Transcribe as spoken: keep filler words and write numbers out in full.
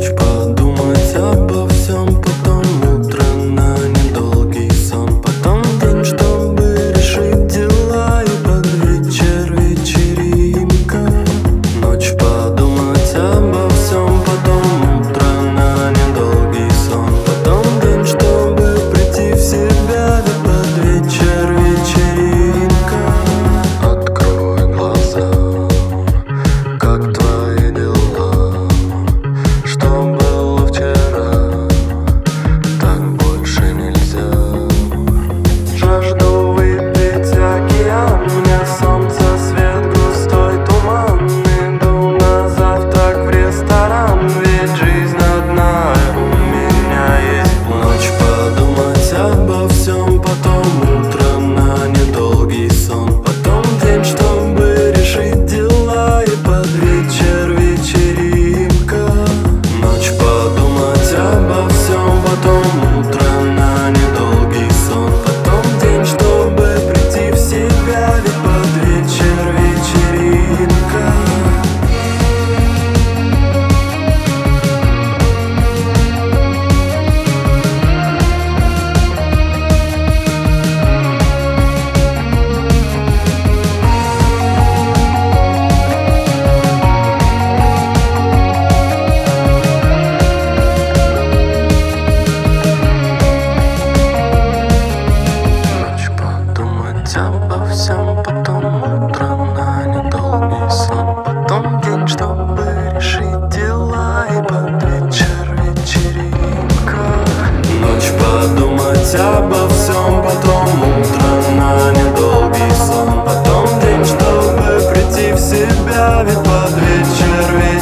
Ночь подумать обо всем, потом утро на недолгий сон, потом день, чтобы решить дела, и под вечер вечеринка. Ночь подумать обо всем, потом утро на недолгий сон, потом день, чтобы прийти в себя, и под вечер вечеринка. Открой глаза, как твои дела? Что было вчера, так больше нельзя. Жажду выпить океан, мне солнце, свет, густой туман. Иду на завтрак в ресторан, ведь жизнь одна, у меня есть план. Ночь подумать обо всем, потом утро на недолгий сон, потом день, чтобы решить дела, и под вечер вечеринка. Ночь подумать обо всем, потом утро на недолгий сон, потом день, чтобы прийти в себя, ведь под вечер вечеринка. Ночь подумать обо всем, потом утро на недолгий сон, потом день, чтобы решить дела, и под вечер вечеринка. Ночь подумать обо всем, потом утро на недолгий сон, потом день, чтобы прийти в себя, ведь под вечер вечеринка.